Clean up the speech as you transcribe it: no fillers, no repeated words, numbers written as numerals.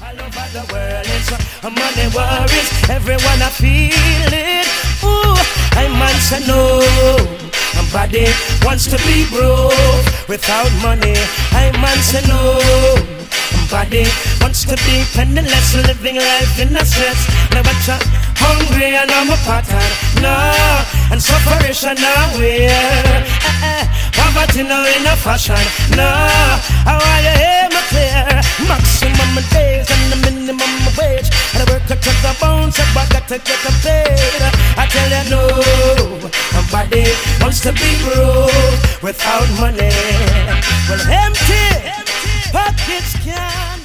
All over the world, it's money worries. Everyone I feel it. Ooh, I man say no. Somebody wants to be broke without money. I man say no. Somebody wants to be penniless, living life in a stress. Never try hungry and I'm a pattern. No, and sufferation nowhere. Poverty now in a fashion. No, I want you hear me clear. Maximum days and the minimum wage. And I work to the bones, so I got to get a paid. I tell you no, somebody wants to be broke without money. Well, empty pockets can